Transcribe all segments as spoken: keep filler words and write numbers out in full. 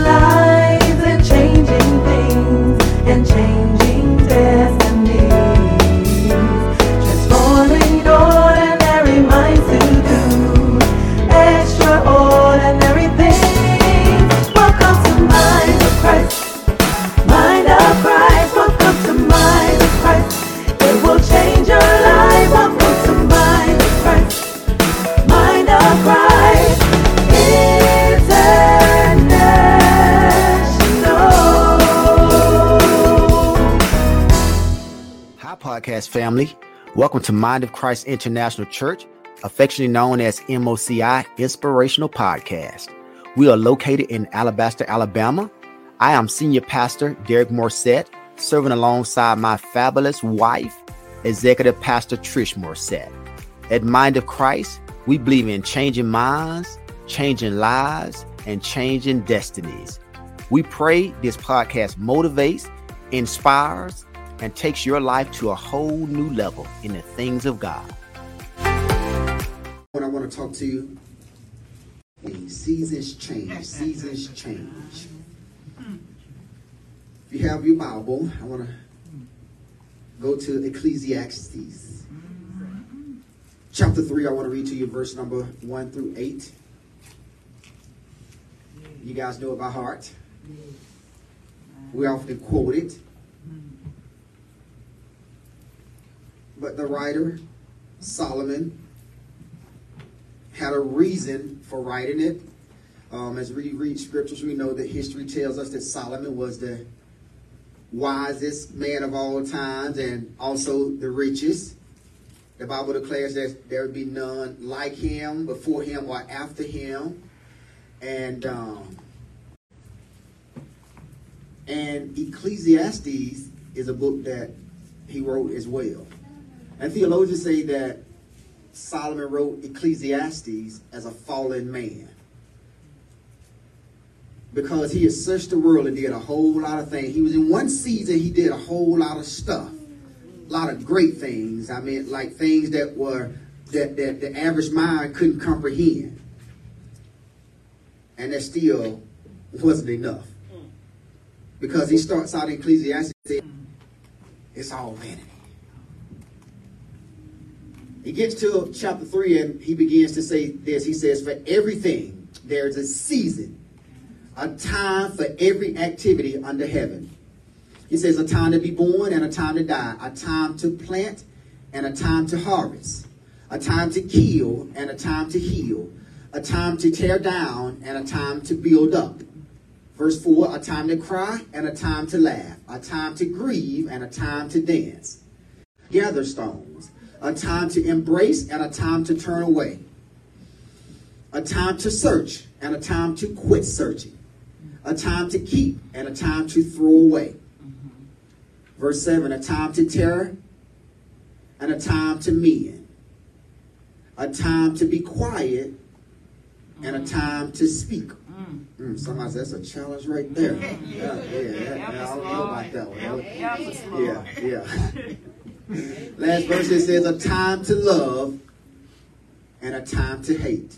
lives and changing things and changing destinies. Transforming ordinary minds to do extraordinary things. Welcome to Mind of Christ. Mind of Christ. Welcome to Mind of Christ. It will change your life. Welcome to Mind of Christ. Mind of Christ International. Hi, podcast family. Welcome to Mind of Christ International Church, affectionately known as M O C I Inspirational Podcast. We are located in Alabaster, Alabama. I am Senior Pastor Derek Morset, serving alongside my fabulous wife, Executive Pastor Trish Morset. At Mind of Christ, we believe in changing minds, changing lives, and changing destinies. We pray this podcast motivates, inspires, and takes your life to a whole new level in the things of God. What I want to talk to you, seasons change, seasons change. If you have your Bible, I want to go to Ecclesiastes. Chapter three, I want to read to you verse number one through eight. You guys know it by heart. We often quote it. But the writer, Solomon, had a reason for writing it. Um, as we read scriptures, we know that history tells us that Solomon was the wisest man of all times and also the richest. The Bible declares that there would be none like him, before him or after him. And um, and Ecclesiastes is a book that he wrote as well. And theologians say that Solomon wrote Ecclesiastes as a fallen man, because he had searched the world and did a whole lot of things. He was in one season, he did a whole lot of stuff. A lot of great things. I mean, like things that were that, that the average mind couldn't comprehend. And that still wasn't enough. Because he starts out in Ecclesiastes saying, it's all vanity. He gets to chapter three and he begins to say this. He says, for everything there is a season, a time for every activity under heaven. He says a time to be born and a time to die, a time to plant and a time to harvest, a time to kill and a time to heal, a time to tear down and a time to build up. Verse four, a time to cry and a time to laugh, a time to grieve and a time to dance. Gather stones, a time to embrace and a time to turn away, a time to search and a time to quit searching, a time to keep and a time to throw away. Verse seven, a time to terror and a time to mend, a time to be quiet and a time to speak. Mm, somebody says that's a challenge right there. Yeah, yeah, yeah, yeah. I don't know about that one. Yeah, yeah. Last verse, it says a time to love and a time to hate,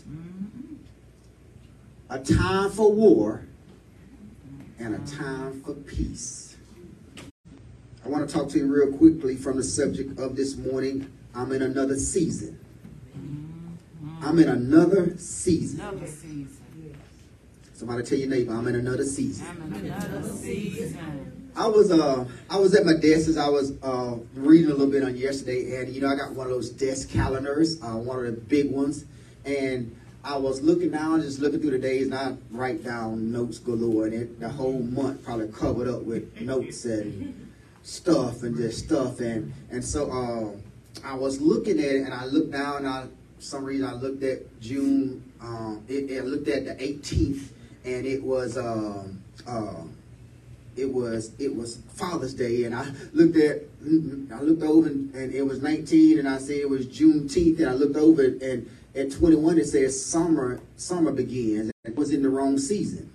a time for war and a time for peace. I want to talk to you real quickly from the subject of this morning. I'm in another season. I'm in another season. Another season. Somebody tell your neighbor, I'm in another season. I'm in another season. I was uh I was at my desk as I was uh reading a little bit on yesterday, and you know I got one of those desk calendars, uh, one of the big ones, and I was looking down, just looking through the days, and I write down notes galore, and it, the whole month probably covered up with notes and stuff and just stuff, and and so uh, I was looking at it, and I looked down, and I, for some reason I looked at June, um, it, it looked at the eighteenth, and it was um, uh, it was it was Father's Day, and I looked at I looked over, and, and it was nineteen, and I said it was Juneteenth, and I looked over, and at twenty-one it says summer summer begins, and it was in the wrong season.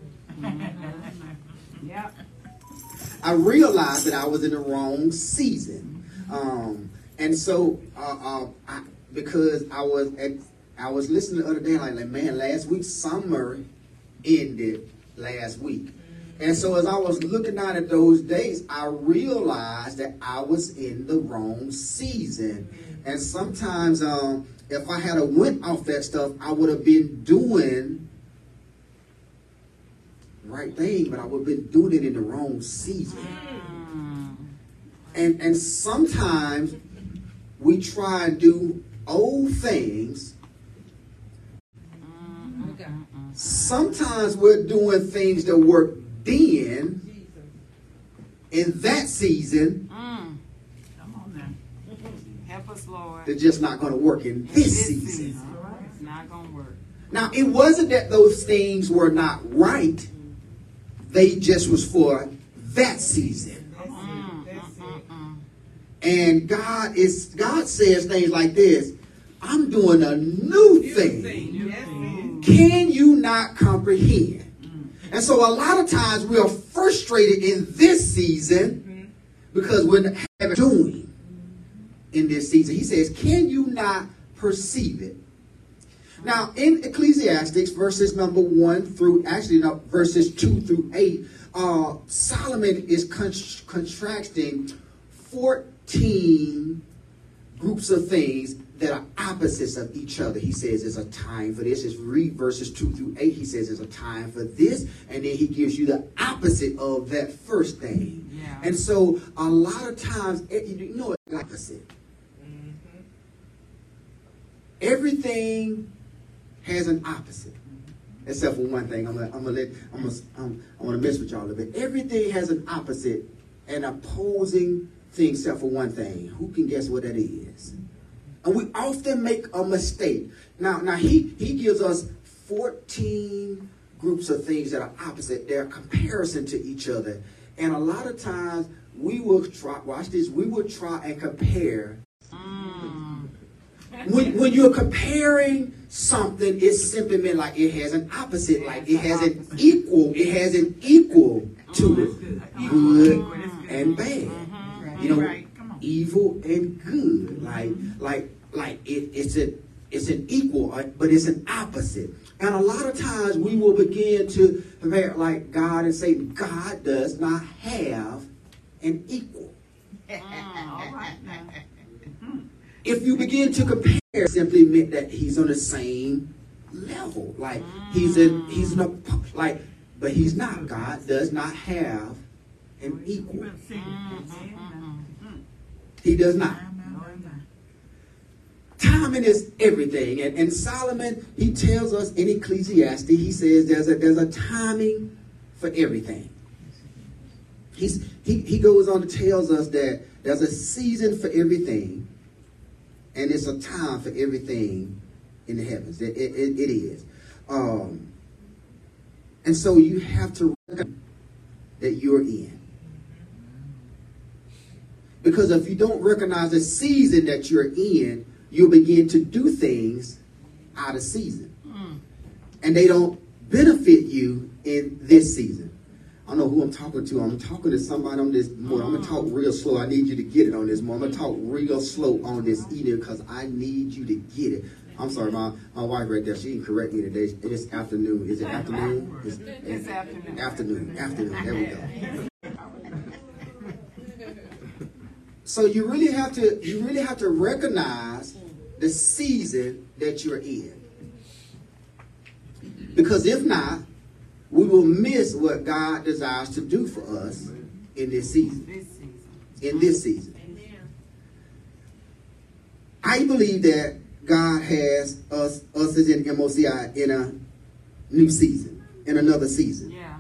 Yep. I realized that I was in the wrong season, um, and so uh, uh, I, because I was at, I was listening the other day, like, like man, last week summer ended last week. And so as I was looking out at those days, I realized that I was in the wrong season. And sometimes um, if I had a went off that stuff, I would have been doing the right thing, but I would have been doing it in the wrong season. And, and sometimes we try and do old things. Sometimes we're doing things that work then in that season. Mm. Come on now. Help us, Lord. They're just not going to work in this, this season. season. It's not going to work. Now, it wasn't that those things were not right. They just was for that season. Mm, mm, mm, mm. And God is God says things like this. I'm doing a new thing. New thing. Can you not comprehend? And so a lot of times we are frustrated in this season because we're not having doing in this season. He says, can you not perceive it? Now, in Ecclesiastes, verses number one through, actually, no, verses two through eight, uh, Solomon is con- contrasting fourteen groups of things that are opposites of each other. He says there's a time for this. Just read verses two through eight. He says there's a time for this. And then he gives you the opposite of that first thing. Yeah. And so a lot of times, you know what opposite? Mm-hmm. Everything has an opposite. Except for one thing. I'm gonna, I'm gonna let, I'm gonna, I'm, I want to mess with y'all a little bit. Everything has an opposite, an opposing thing, except for one thing. Who can guess what that is? And we often make a mistake. Now, now he, he gives us fourteen groups of things that are opposite. They're a comparison to each other. And a lot of times we will try, watch this, we will try and compare. Mm. When, when you're comparing something, it simply meant like it has an opposite, like it has an equal, it has an equal to it. Good and bad. You know, evil and good, like like like it, it's a it's an equal, but it's an opposite. And a lot of times we will begin to compare like God and say God does not have an equal. Mm, all right now. If you begin to compare, it simply meant that he's on the same level, like he's in he's in a like, but he's not. God does not have an equal. He does not. Timing is everything. And, and Solomon, he tells us in Ecclesiastes, he says there's a there's a timing for everything. He's he, he goes on to tells us that there's a season for everything, and it's a time for everything in the heavens. It, it, it, it is. Um, and so you have to recognize that you're in. Because if you don't recognize the season that you're in, you'll begin to do things out of season. Mm. And they don't benefit you in this season. I don't know who I'm talking to. I'm talking to somebody on this morning. I'm going to talk real slow. I need you to get it on this morning. I'm going to talk real slow on this evening because I need you to get it. I'm sorry, my, my wife right there, she can correct me today. It's afternoon. Is it afternoon? It's, It's afternoon. Afternoon. Afternoon. There we go. So you really have to you really have to recognize the season that you're in. Because if not, we will miss what God desires to do for us in this season. This season. In this season. I believe that God has us us as in M O C I in a new season, in another season. Yeah.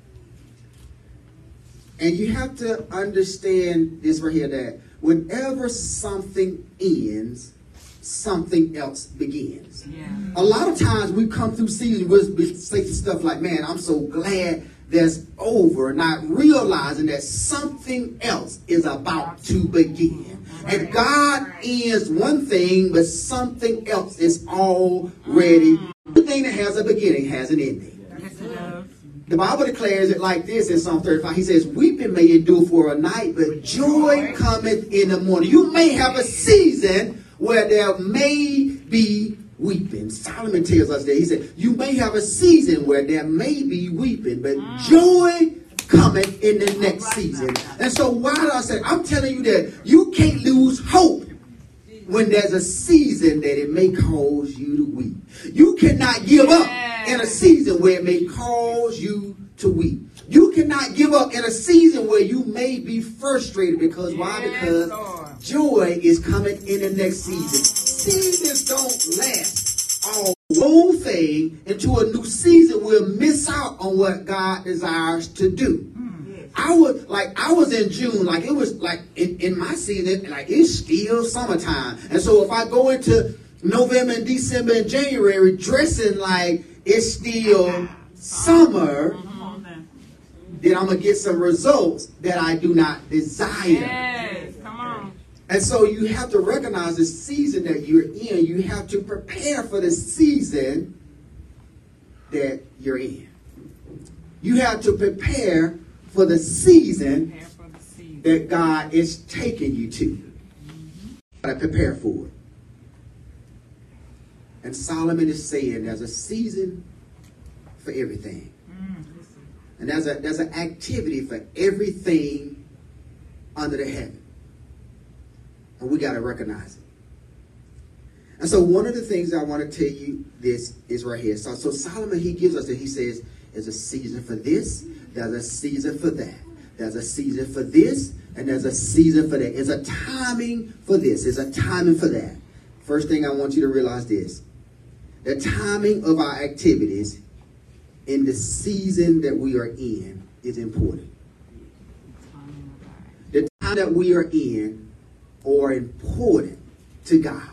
And you have to understand this right here, that whenever something ends, something else begins. Yeah. A lot of times we come through seasons, we say stuff like, man, I'm so glad that's over, not realizing that something else is about to begin. And God ends one thing, but something else is already. Everything that has a beginning has an ending. The Bible declares it like this in Psalm thirty-five. He says, weeping may endure for a night, but joy cometh in the morning. You may have a season where there may be weeping. Solomon tells us that. He said, you may have a season where there may be weeping, but joy coming in the next season. And so why do I say, I'm telling you that you can't lose hope when there's a season that it may cause you to weep. You cannot give up in a season where it may cause you to weep. You cannot give up in a season where you may be frustrated. Because why? Because joy is coming in the next season. Seasons don't last. All whole thing into a new season will miss out on what God desires to do. I was like, I was in June, like it was like in, in my season, like it's still summertime. And so if I go into November and December and January dressing like it's still summer, then I'm going to get some results that I do not desire. Yes, come on. And so you have to recognize the season that you're in. You have to prepare for the season that you're in. You have to prepare for the season Prepare for the season. that God is taking you to. You got to prepare for it. And Solomon is saying there's a season for everything. And there's a there's an activity for everything under the heaven. And we got to recognize it. And so one of the things I want to tell you this is right here. So, so Solomon, he gives us that. He says there's a season for this, there's a season for that. There's a season for this, and there's a season for that. There's a timing for this. There's a timing for that. First thing I want you to realize this. The timing of our activities in the season that we are in is important. The time that we are in are important to God.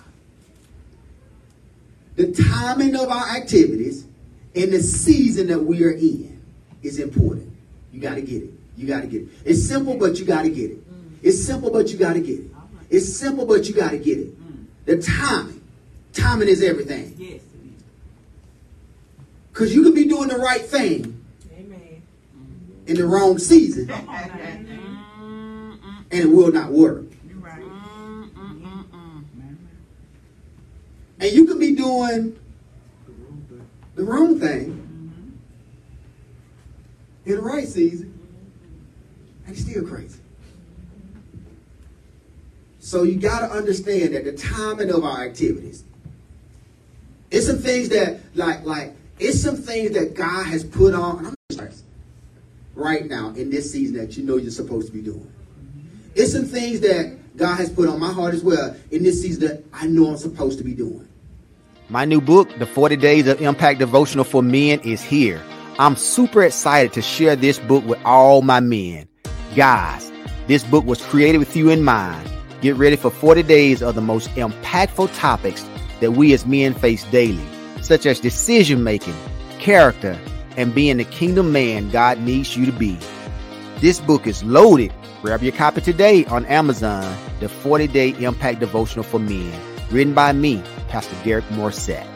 The timing of our activities in the season that we are in is important. You got to get it. You got to get it. It's simple, but you got to get it. It's simple, but you got to get it. It's simple, but you got to get it. The timing. Timing is everything. Yes. Because you can be doing the right thing Amen. in the wrong season, and it will not work. You're right. And you can be doing the wrong thing in the right season, and it's still crazy. So you got to understand that the timing of our activities, it's some things that, like, like, it's some things that God has put on right now in this season that you know you're supposed to be doing. It's some things that God has put on my heart as well in this season that I know I'm supposed to be doing. My new book, The forty Days of Impact Devotional for Men, is here. I'm super excited to share this book with all my men. Guys, this book was created with you in mind. Get ready for forty days of the most impactful topics that we as men face daily, such as decision making, character, and being the kingdom man God needs you to be. This book is loaded. Grab your copy today on Amazon, The forty Day Impact Devotional for Men, written by me, Pastor Derek Morissette.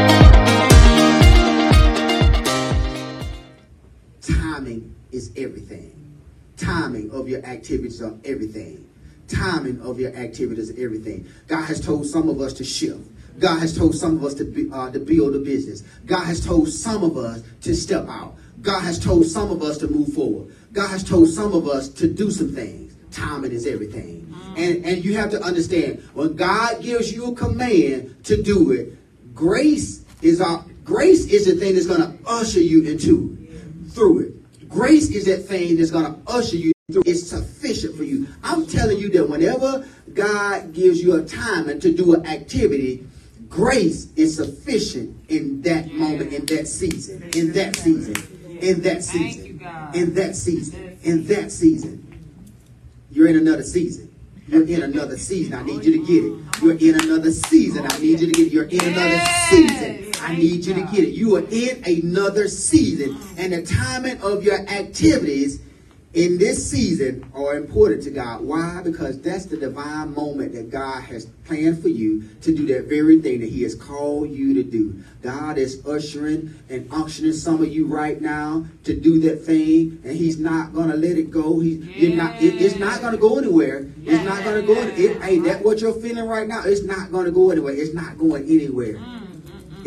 Timing is everything. Timing of your activities are everything. Timing of your activities is everything. God has told some of us to shift. God has told some of us to, be, uh, to build a business. God has told some of us to step out. God has told some of us to move forward. God has told some of us to do some things. Timing is everything. And, and you have to understand, when God gives you a command to do it, grace is our, grace is the thing that's going to usher you into through it. Grace is that thing that's going to usher you through. It's sufficient for you. I'm telling you that whenever God gives you a time to do an activity, grace is sufficient in that moment, in that season, in that season, in that season, in that season, in that season. You're in another season. You're in another season. I need you to get it. You're in another season. I need you to get it. You're in another season. I need you to get it. You are in another season. And the timing of your activities in this season are important to God. Why? Because that's the divine moment that God has planned for you to do that very thing that he has called you to do. God is ushering and unctioning some of you right now to do that thing, and he's not going to let it go. He's you're not, it, it's not going to go anywhere. It's not going to go. It, hey, that's what you're feeling right now. It's not going to go anywhere. It's not going anywhere.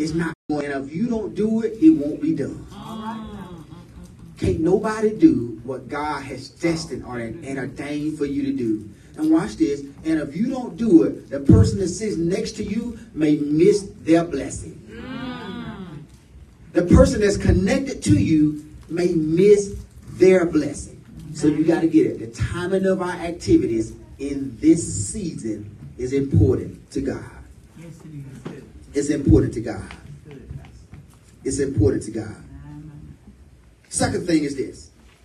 It's not going. And if you don't do it, it won't be done. Can't nobody do what God has destined or and ordained for you to do. And watch this. And if you don't do it, the person that sits next to you may miss their blessing. Mm. The person that's connected to you may miss their blessing. So you got to get it. The timing of our activities in this season is important to God. Yes, it is. It's important to God. It's important to God. Second thing is this.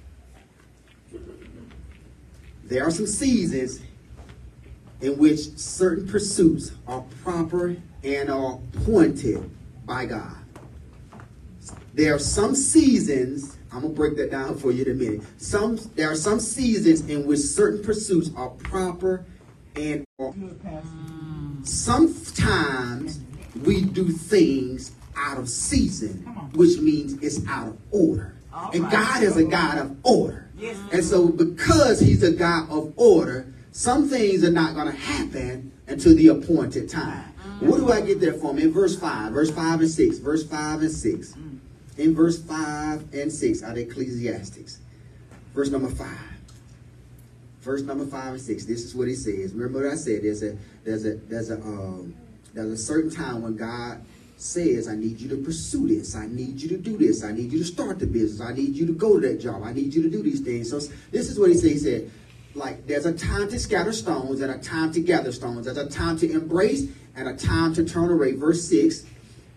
There are some seasons in which certain pursuits are proper and are appointed by God. There are some seasons, I'm going to break that down for you in a minute. Some, there are some seasons in which certain pursuits are proper and are. Sometimes we do things out of season, which means it's out of order. And God is a God of order. And so because he's a God of order, some things are not going to happen until the appointed time. What do I get there from? In verse five, verse five and six, verse five and six. In verse five and six out of Ecclesiastes. Verse number five. Verse number five and six. This is what he says. Remember what I said. There's a there's a there's a um, there's a certain time when God says, I need you to pursue this. I need you to do this. I need you to start the business. I need you to go to that job. I need you to do these things. So this is what he said. He said, like, there's a time to scatter stones and a time to gather stones. There's a time to embrace and a time to turn away. Verse six,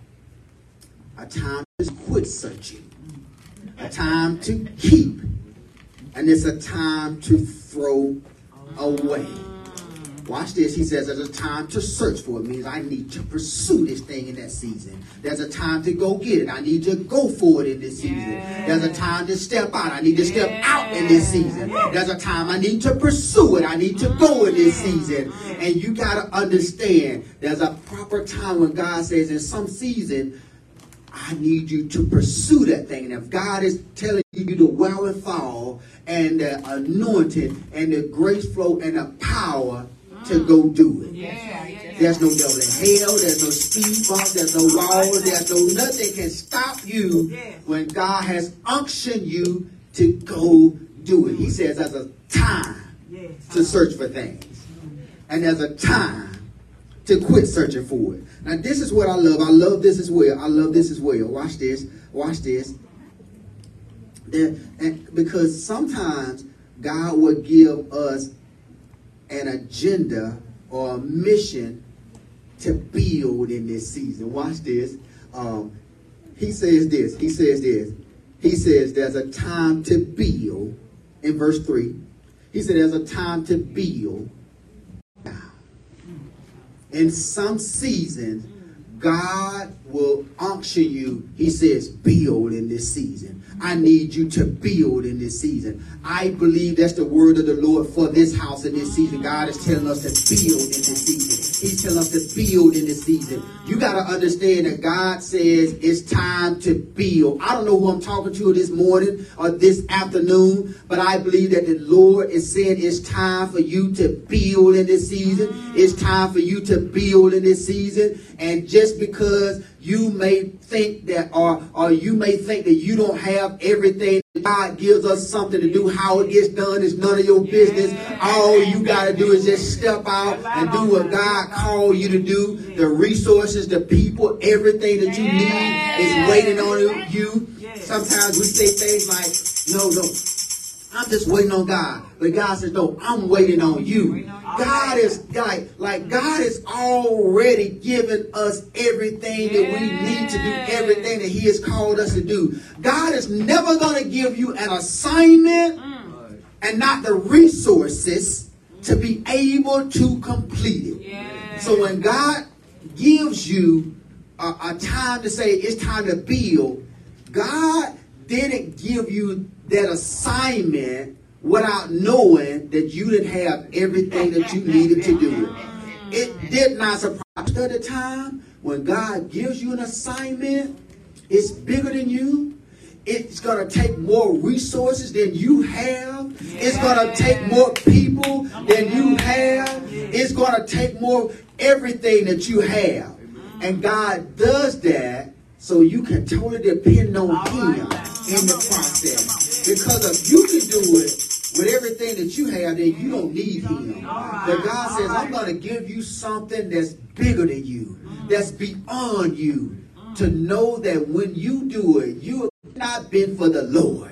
a time to quit searching. A time to keep. And it's a time to throw away. Watch this. He says there's a time to search for it. It means I need to pursue this thing in that season. There's a time to go get it. I need to go for it in this season. Yeah. There's a time to step out. I need to step yeah. out in this season. There's a time I need to pursue it. I need to go in this season. And you got to understand there's a proper time when God says in some season, I need you to pursue that thing. And if God is telling you the wherewithal and the anointing and the grace flow and the power to go do it. Yeah, yeah, there's no devil in hell. There's no speed bump. There's no walls. There's no nothing can stop you when God has unctioned you to go do it. He says there's a time to search for things. And there's a time to quit searching for it. Now, this is what I love. I love this as well. I love this as well. Watch this. Watch this. There, and because sometimes God will give us an agenda or a mission to build in this season. Watch this. Um, he says this. He says this. He says there's a time to build. In verse three, he said there's a time to build. In some seasons, God will unction you. He says, build in this season. I need you to build in this season. I believe that's the word of the Lord for this house in this season. God is telling us to build in this season. He's telling us to build in this season. You got to understand that God says it's time to build. I don't know who I'm talking to this morning or this afternoon, but I believe that the Lord is saying it's time for you to build in this season. It's time for you to build in this season. And just because you may think that, or, or you may think that you don't have everything, God gives us something to do. How it gets done is none of your business. All you got to do is just step out and do what God called you to do. The resources, the people, everything that you need is waiting on you. Sometimes we say things like, no, no, I'm just waiting on God. But God says, no, I'm waiting on you. God is like, like God has already given us everything that we need to do, everything that he has called us to do. God is never going to give you an assignment and not the resources to be able to complete it. Yeah. So when God gives you a, a time to say it's time to build, God didn't give you that assignment without knowing that you didn't have everything that you needed to do. It did not surprise you. At the time when God gives you an assignment, it's bigger than you. It's going to take more resources than you have. It's going to take more people than you have. It's going to take more everything that you have. And God does that so you can totally depend on him in the process. Because if you can do it with everything that you have, then you don't need him. But God says, I'm going to give you something that's bigger than you, that's beyond you, to know that when you do it, you have not been for the Lord.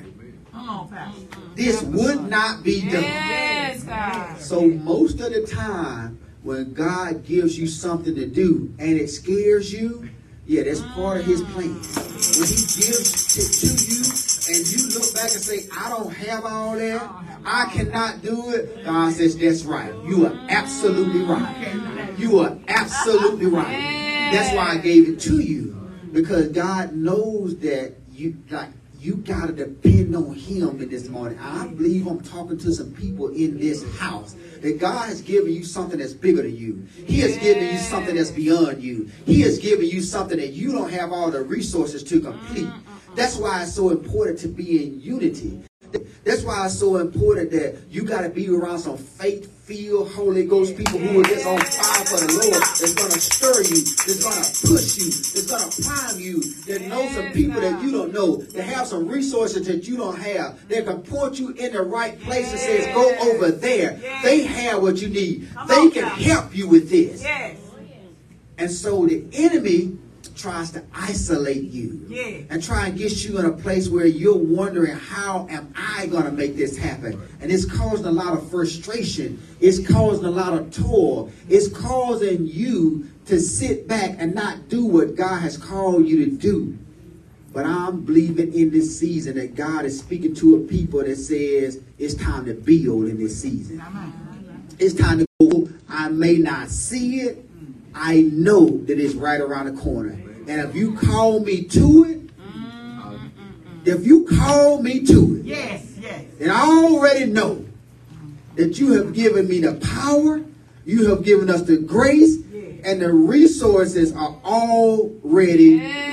This would not be done. Yes, God. So most of the time, when God gives you something to do and it scares you, yeah, that's part of his plan. When he gives it to you and you look back and say, I don't have all that, I cannot do it, God says, that's right. You are absolutely right. You are absolutely right. That's why I gave it to you. Because God knows that you, like, you got to depend on him in this morning. I believe I'm talking to some people in this house. That God has given you something that's bigger than you. He has given you something that's beyond you. He has given you something that you don't have all the resources to complete. That's why it's so important to be in unity. That's why it's so important that you got to be around some faith-filled Holy Ghost people who are just on fire for the Lord. That's going to stir you. That's going to push you. That's going to prime you. That know some people that you don't know. That have some resources that you don't have. That can point you in the right place and says, go over there. They have what you need. They can help you with this. And so the enemy tries to isolate you yeah. and try and get you in a place where you're wondering, how am I going to make this happen? And it's causing a lot of frustration. It's causing a lot of toil. It's causing you to sit back and not do what God has called you to do. But I'm believing in this season that God is speaking to a people that says it's time to build in this season. It's time to go. I may not see it. I know that it's right around the corner. And if you call me to it, mm, if you call me to it, yes, yes. then I already know that you have given me the power, you have given us the grace, yes. and the resources are already yes.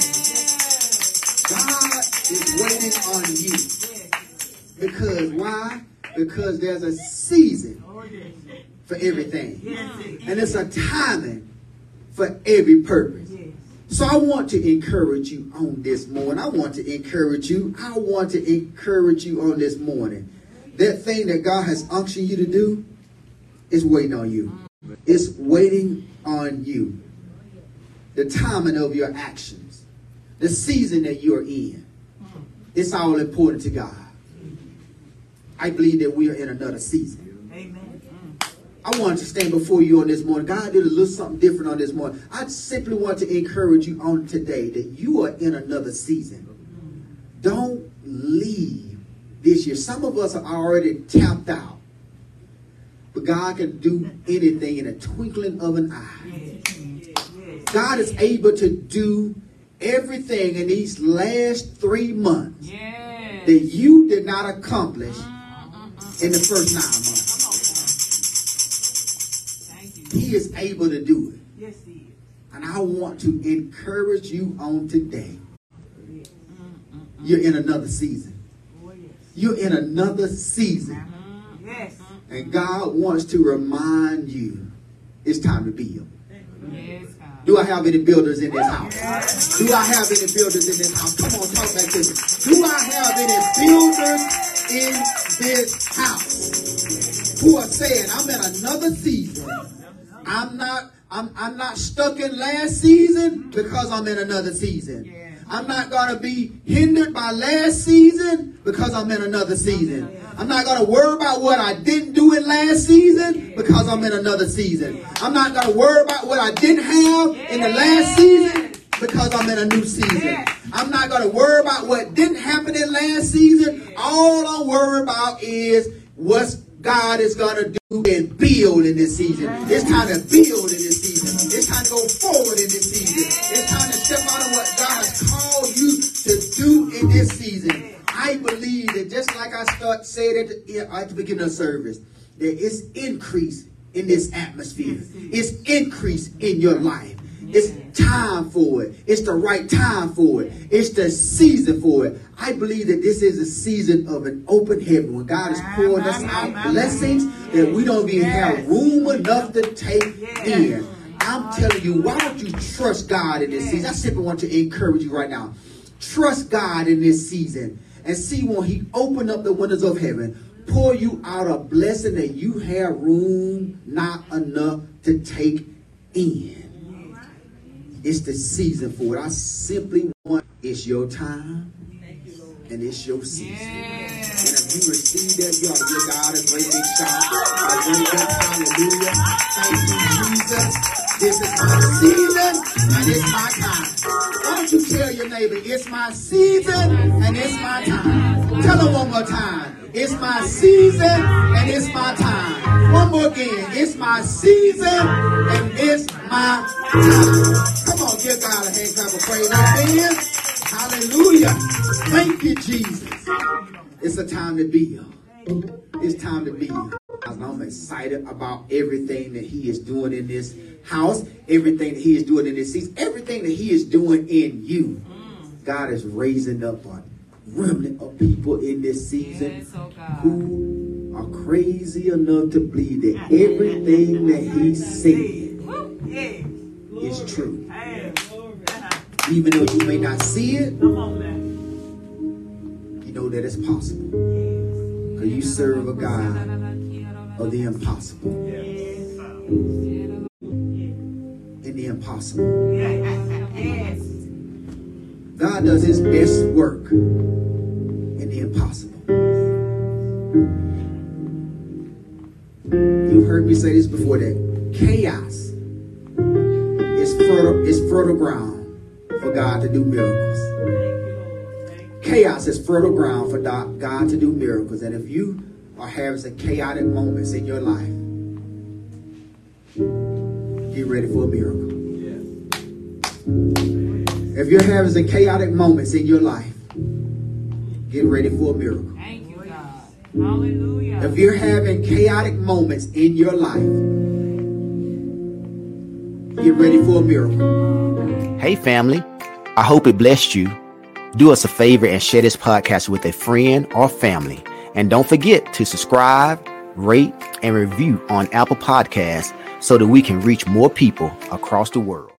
waiting. God is waiting on you. Yes. Because why? Because there's a season for everything. Yes. And it's a timing for every purpose. So I want to encourage you on this morning. I want to encourage you. I want to encourage you on this morning. That thing that God has unctioned you to do is waiting on you. It's waiting on you. The timing of your actions. The season that you're in. It's all important to God. I believe that we are in another season. I wanted to stand before you on this morning. God did a little something different on this morning. I simply want to encourage you on today that you are in another season. Don't leave this year. Some of us are already tapped out. But God can do anything in a twinkling of an eye. God is able to do everything in these last three months that you did not accomplish in the first nine months. He is able to do it. Yes, he is. And I want to encourage you on today. You're in another season. You're in another season. Yes. And God wants to remind you it's time to build. Yes, God. Do I have any builders in this house? Yes. Do I have any builders in this house? Come on, talk back to me. Do I have any builders in this house who are saying, I'm in another season? I'm not I'm I'm not stuck in last season because I'm in another season. Yeah. I'm not going to be hindered by last season because I'm in another season. I'm not going to worry about what I didn't do in last season because I'm in another season. I'm not going to worry about what I didn't have in the last season because I'm in a new season. I'm not going to worry about what didn't happen in last season. All I'm worried about is what's God is going to do and build in this season. It's time to build in this season. It's time to go forward in this season. It's time to step out of what God has called you to do in this season. I believe that just like I start saying at the, at the beginning of service, there is increase in this atmosphere. It's increase in your life. It's time for it. It's the right time for it. It's the season for it. I believe that this is a season of an open heaven when God is pouring us out blessings that we don't even have room enough to take in. I'm telling you, why don't you trust God in this season? I simply want to encourage you right now. Trust God in this season and see when he open up the windows of heaven, pour you out a blessing that you have room not enough to take in. It's the season for it. I simply want, it's your time and it's your season. And if you receive that, you ought to give God a great big shout. A great big hallelujah. Thank you, Jesus. This is my season and it's my time. Why don't you tell your neighbor, it's my season and it's my time. Tell her one more time. It's my season and it's my time. One more again. It's my season and it's my time. Come on, give God a hand clap of praise. Amen. Hallelujah. Thank you, Jesus. It's a time to build. It's time to build. I'm excited about everything that he is doing in this house, everything that he is doing in this season, everything that he is doing in you. God is raising up a remnant of people in this season Yes, oh God. who are crazy enough to believe that everything that he said Woo. Yeah. is true. Hey. Even though you may not see it, Come on, man. you know that it's possible. Because you serve a God of the impossible. In the impossible. Yes. God does his best work in the impossible. You've heard me say this before, that chaos is fertile, is fertile ground for God to do miracles. Chaos is fertile ground for God to do miracles. And if you are having some chaotic moments in your life, get ready for a miracle. If you're having some chaotic moments in your life, get ready for a miracle. Thank you, God. Hallelujah. If you're having chaotic moments in your life, get ready for a miracle. Hey family, I hope it blessed you. Do us a favor and share this podcast with a friend or family. And don't forget to subscribe, rate, and review on Apple Podcasts so that we can reach more people across the world.